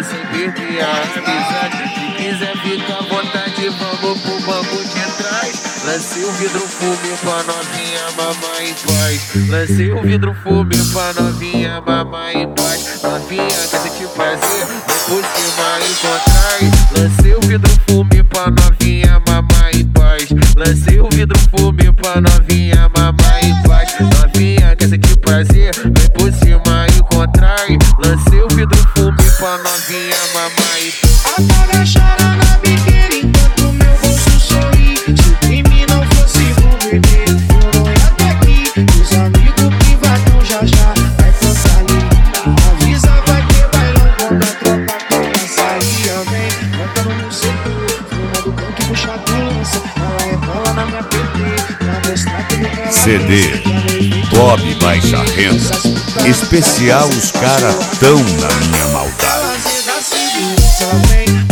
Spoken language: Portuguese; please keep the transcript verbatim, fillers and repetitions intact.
sem perder a amizade. Se quiser ficar à vontade, vamos pro banco de trás. Lancei o vidro fume pra novinha mamar em paz. Lancei o vidro fume pra novinha mamar em paz. Novinha quer sentir prazer, vem por cima e por trás. Lancei o vidro fume pra novinha mamar em paz. Lancei o vidro fume pra novinha mamar em paz. Novinha quer sentir prazer, vem por cima e contrai. Lancei o vidro fume pra novinha mamar em paz. Apaga, chora na biqueira enquanto meu bolso sorri. Se em mim não fosse vou beber, eu não ia até aqui. Os amigos privadão já já vai cantar ali. Avisa, vai ter bailão quando a tropa começa a sair. Amém, cantando no setor, fumando canto puxado lança. Ela é bola na minha P T, na destaque do ela. C D Bob Baixa Renda. Especial Os Cara Tão Na Minha Maldade. Ela vem